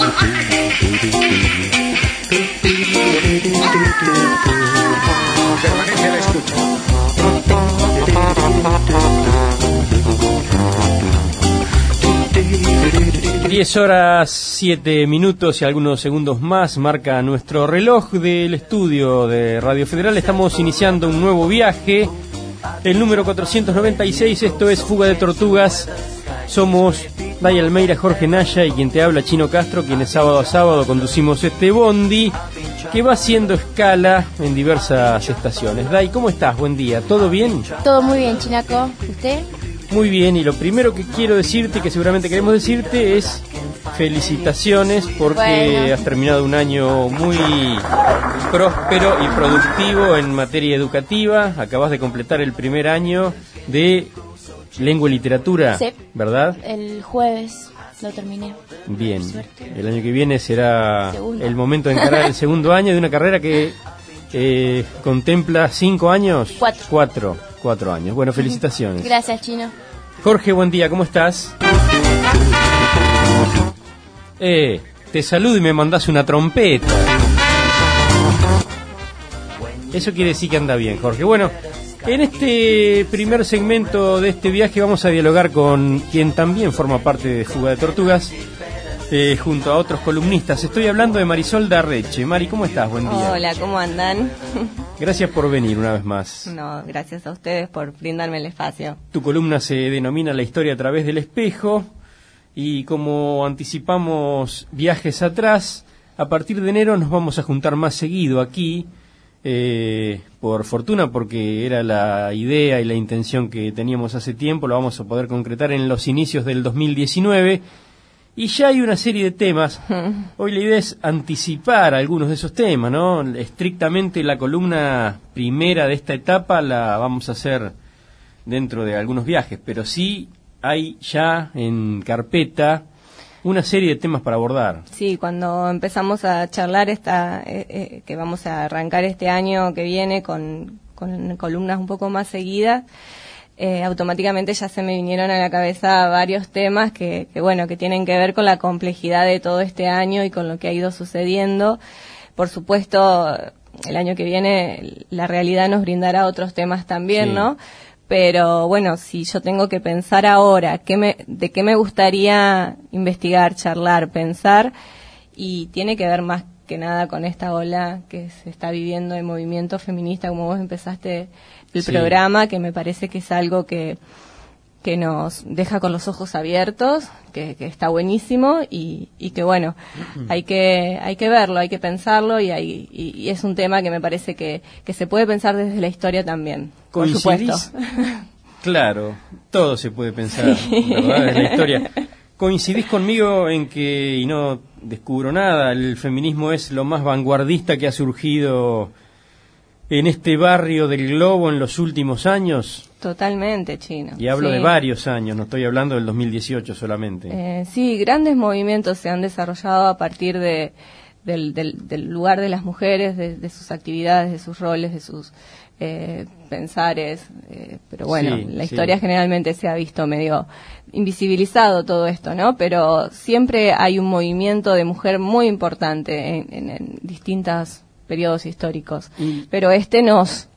Permanece a la escucha. 10:07 y algunos segundos más marca nuestro reloj del estudio de Radio Federal. Estamos iniciando un nuevo viaje, el número 496. Esto es Fuga de Tortugas. Somos Day Almeida, Jorge Naya y quien te habla, Chino Castro, quienes sábado a sábado conducimos este bondi que va haciendo escala en diversas estaciones. Day, ¿cómo estás? Buen día. ¿Todo bien? Todo muy bien, Chinaco. ¿Usted? Muy bien, y lo primero que quiero decirte, que seguramente queremos decirte, es felicitaciones porque has terminado un año muy próspero y productivo en materia educativa. Acabas de completar el primer año de lengua y literatura, sí, ¿verdad? El jueves lo terminé. Bien, el año que viene será el momento de encarar el segundo año de una carrera que contempla 5 años. 4 años. Bueno, felicitaciones. Gracias, Chino. Jorge, buen día, ¿cómo estás? Te saludo y me mandás una trompeta. Eso quiere decir que anda bien, Jorge. Bueno, en este primer segmento de este viaje vamos a dialogar con quien también forma parte de Fuga de Tortugas, junto a otros columnistas. Estoy hablando de Marisol Darreche. Mari, ¿cómo estás? Buen día. Hola, ¿cómo andan? Gracias por venir una vez más. No, gracias a ustedes por brindarme el espacio. Tu columna se denomina La historia a través del espejo, y como anticipamos viajes atrás, a partir de enero nos vamos a juntar más seguido aquí, por fortuna, porque era la idea y la intención que teníamos hace tiempo. Lo vamos a poder concretar en los inicios del 2019. Y ya hay una serie de temas. Hoy la idea es anticipar algunos de esos temas, ¿no? Estrictamente la columna primera de esta etapa la vamos a hacer dentro de algunos viajes, pero sí hay ya en carpeta una serie de temas para abordar. Sí, cuando empezamos a charlar que vamos a arrancar este año que viene con columnas un poco más seguidas, automáticamente ya se me vinieron a la cabeza varios temas que tienen que ver con la complejidad de todo este año y con lo que ha ido sucediendo. Por supuesto, el año que viene la realidad nos brindará otros temas también, sí, ¿no? Pero bueno, si yo tengo que pensar ahora de qué me gustaría investigar, charlar, pensar, y tiene que ver más que nada con esta ola que se está viviendo de movimiento feminista, como vos empezaste el programa, que me parece que es algo que nos deja con los ojos abiertos, que está buenísimo, y que bueno, hay que verlo, hay que pensarlo, y es un tema que me parece que se puede pensar desde la historia también, por supuesto. Claro, todo se puede pensar, sí, ¿verdad? Desde la historia. ¿Coincidís conmigo en que, y no descubro nada, el feminismo es lo más vanguardista que ha surgido en este barrio del globo en los últimos años? Totalmente, Chino. Y hablo de varios años, no estoy hablando del 2018 solamente. Sí, grandes movimientos se han desarrollado a partir del lugar de las mujeres, de sus actividades, de sus roles, de sus pensares, pero bueno, sí, la historia generalmente se ha visto medio invisibilizado todo esto, ¿no? Pero siempre hay un movimiento de mujer muy importante en distintos periodos históricos, pero no sé,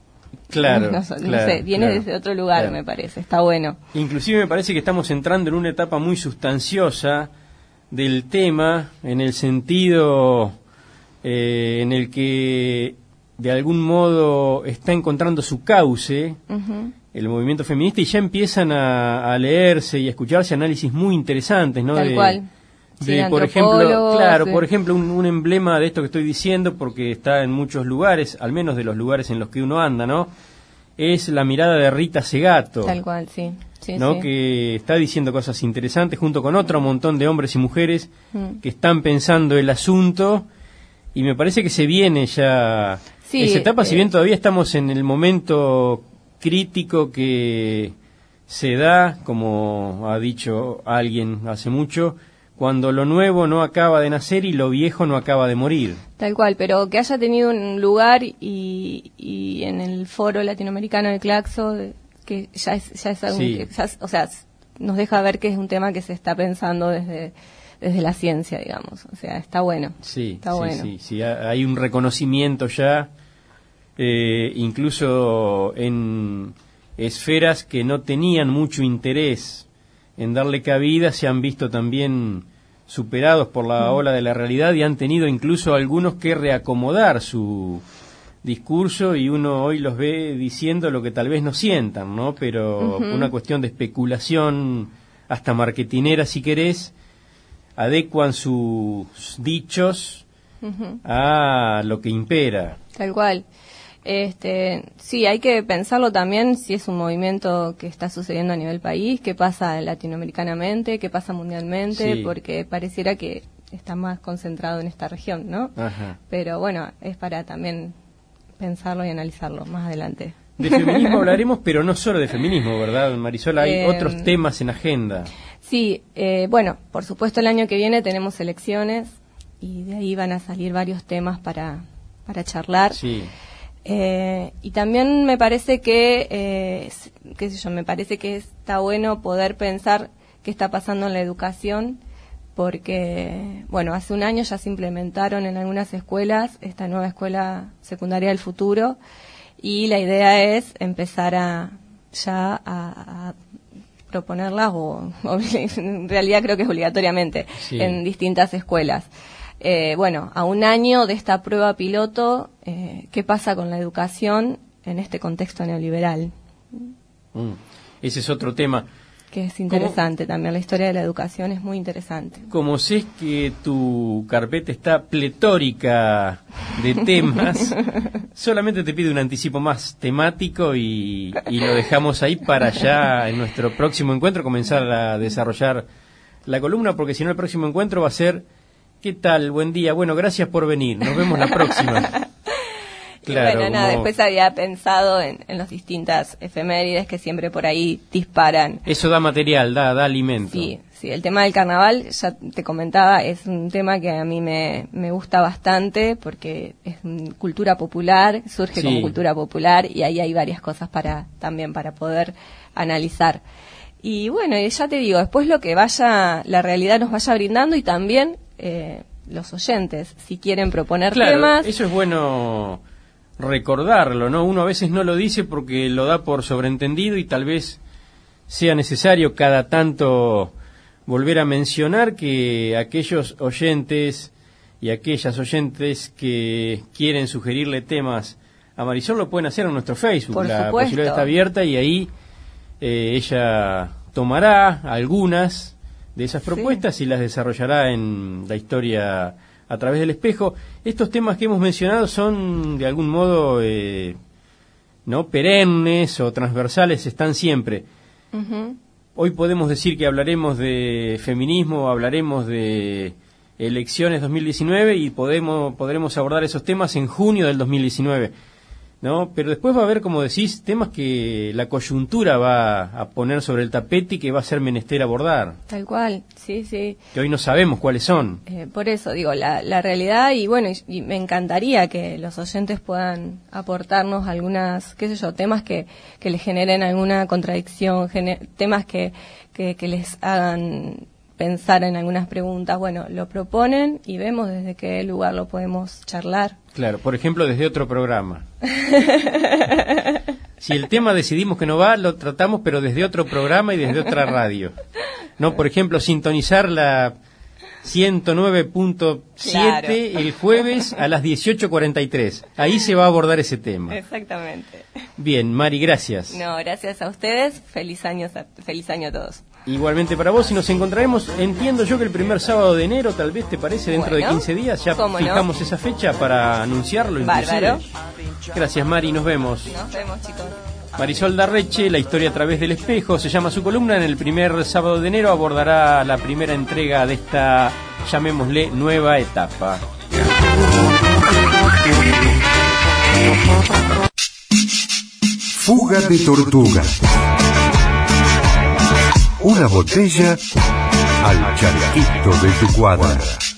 viene desde otro lugar, me parece, está bueno. Inclusive me parece que estamos entrando en una etapa muy sustanciosa del tema, en el sentido en el que de algún modo está encontrando su cauce, el movimiento feminista, y ya empiezan a leerse y a escucharse análisis muy interesantes, ¿no? Tal cual. Por ejemplo, un emblema de esto que estoy diciendo, porque está en muchos lugares, al menos de los lugares en los que uno anda, ¿no? Es la mirada de Rita Segato. Tal cual, sí. ¿No? Que está diciendo cosas interesantes junto con otro montón de hombres y mujeres que están pensando el asunto, y me parece que se viene ya esa etapa, si bien todavía estamos en el momento crítico que se da, como ha dicho alguien hace mucho, cuando lo nuevo no acaba de nacer y lo viejo no acaba de morir. Tal cual, pero que haya tenido un lugar y en el foro latinoamericano de Claxo, que ya es algo, o sea, nos deja ver que es un tema que se está pensando desde desde la ciencia, digamos. O sea, está bueno. Sí, está sí, bueno. sí. Hay un reconocimiento ya, incluso en esferas que no tenían mucho interés en darle cabida, se han visto también superados por la ola de la realidad y han tenido incluso algunos que reacomodar su discurso, y uno hoy los ve diciendo lo que tal vez no sientan, ¿no? Pero una cuestión de especulación, hasta marketinera si querés, adecuan sus dichos a lo que impera. Tal cual. Sí, hay que pensarlo también si es un movimiento que está sucediendo a nivel país, qué pasa latinoamericanamente, qué pasa mundialmente, Sí. porque pareciera que está más concentrado en esta región, ¿no? Ajá. Pero bueno, es para también pensarlo y analizarlo más adelante. De feminismo hablaremos, pero no solo de feminismo, ¿verdad, Marisol? Hay otros temas en agenda. Sí, bueno, por supuesto el año que viene tenemos elecciones y de ahí van a salir varios temas para charlar. Sí. Y también me parece que, qué sé yo, me parece que está bueno poder pensar qué está pasando en la educación, porque, bueno, hace un año ya se implementaron en algunas escuelas esta nueva escuela secundaria del futuro, y la idea es empezar a proponerlas, o en realidad creo que es obligatoriamente, Sí. en distintas escuelas. Bueno, a un año de esta prueba piloto, ¿qué pasa con la educación en este contexto neoliberal? Ese es otro tema. Que es interesante también, la historia de la educación es muy interesante. Como sé que tu carpeta está pletórica de temas, solamente te pido un anticipo más temático y lo dejamos ahí para ya en nuestro próximo encuentro comenzar a desarrollar la columna, porque si no el próximo encuentro va a ser ¿qué tal? Buen día. Bueno, gracias por venir. Nos vemos la próxima. Claro, bueno, nada, después había pensado en las distintas efemérides que siempre por ahí disparan. Eso da material, da alimento. Sí, el tema del carnaval, ya te comentaba, es un tema que a mí me gusta bastante porque es cultura popular, surge como cultura popular, y ahí hay varias cosas también para poder analizar. Y bueno, ya te digo, después lo que la realidad nos vaya brindando, y también los oyentes, si quieren proponer temas. Eso es bueno recordarlo, ¿no? Uno a veces no lo dice porque lo da por sobreentendido, y tal vez sea necesario cada tanto volver a mencionar que aquellos oyentes y aquellas oyentes que quieren sugerirle temas a Marisol lo pueden hacer en nuestro Facebook. Por la supuesto. posibilidad está abierta, y ahí ella tomará algunas de esas propuestas y las desarrollará en la historia a través del espejo. Estos temas que hemos mencionado son de algún modo no perennes o transversales, están siempre. Hoy podemos decir que hablaremos de feminismo, hablaremos de elecciones 2019 y podremos abordar esos temas en junio del 2019, ¿no? Pero después va a haber, como decís, temas que la coyuntura va a poner sobre el tapete y que va a ser menester abordar. Tal cual, sí. Que hoy no sabemos cuáles son. Por eso, digo, la realidad, y bueno, y me encantaría que los oyentes puedan aportarnos algunas, qué sé yo, temas que les generen alguna contradicción, temas que les hagan pensar en algunas preguntas. Bueno, lo proponen y vemos desde qué lugar lo podemos charlar. Claro, por ejemplo, desde otro programa. Si el tema decidimos que no va, lo tratamos, pero desde otro programa y desde otra radio. No, por ejemplo, sintonizar la 109.7 Claro. el jueves a las 18:43. Ahí se va a abordar ese tema. Exactamente. Bien, Mari, gracias. No, gracias a ustedes. Feliz año a todos. Igualmente para vos, y nos encontraremos, entiendo yo que el primer sábado de enero, tal vez te parece, dentro de 15 días, ya fijamos esa fecha para anunciarlo. Bárbaro. Gracias, Mari, nos vemos. Nos vemos, chicos. Marisol Darreche, La historia a través del espejo, se llama su columna. En el primer sábado de enero abordará la primera entrega de esta, llamémosle, nueva etapa. Fuga de tortuga. Una botella al charquito de tu cuadra.